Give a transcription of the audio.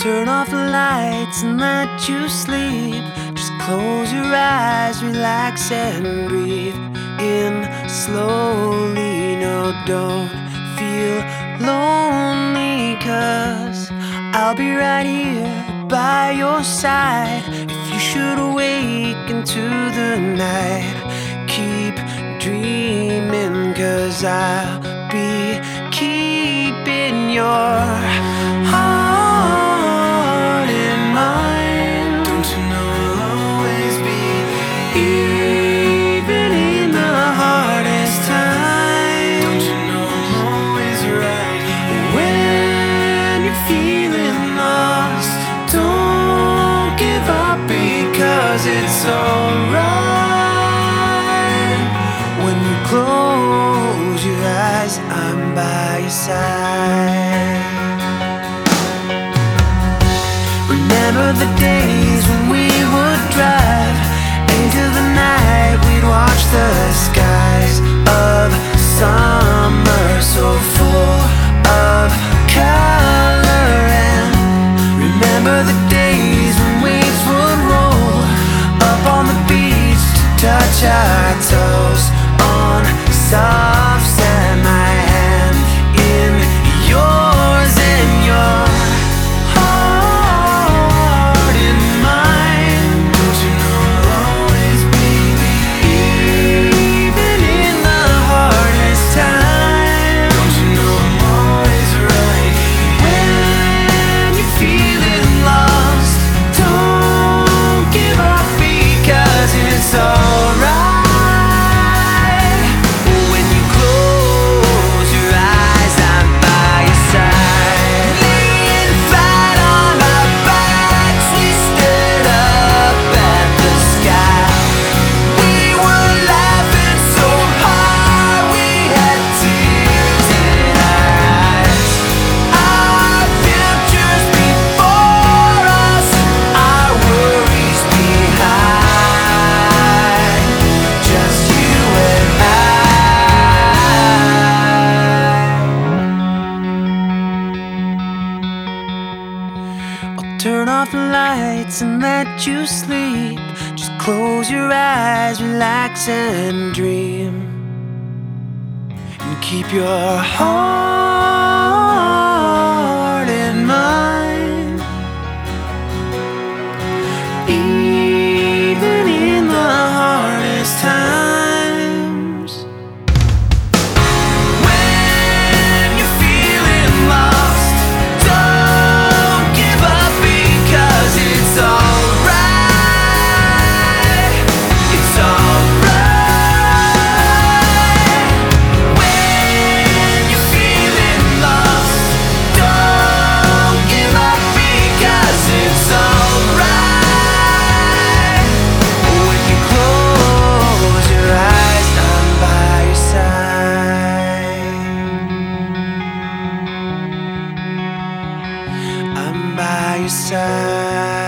Turn off the lights and let you sleep. Just close your eyes, relax and breathe in slowly. No, don't feel lonely, 'cause I'll be right here by your side. If you should awake into the night, keep dreaming, 'cause I'll be keeping your heart in mine. Don't you know I'll always be even in the hardest time. Don't you know I'm always right when you're feeling lost? Don't give up, because it's alright. When you close your eyes, I'm by your side. Remember the days when we would drive into the night, we'd watch the skies of summer, so full of color. And remember the days when waves would roll up on the beach to touch our toes on soft sand. My hand in yours and your heart in mine. Don't you know I'll always be even in the hardest time. Don't you know I'm always right when you're feeling lost? Don't give up, because it's alright. When you close your eyes, I'm by your side. Laying flat on our backs, we stared up at the sky. We were laughing so hard, we had tears in our eyes. Our futures before us, our worries behind. Just you and I. I'll turn off the lights and let you sleep. Just close your eyes, relax and dream, and keep your heart in mine. Even in the hardest times. When you're feeling lost, don't give up, because it's alright. It's alright. When you're feeling lost, don't give up, because it's alright. When you close your eyes, I'm by your side. I'm by your side.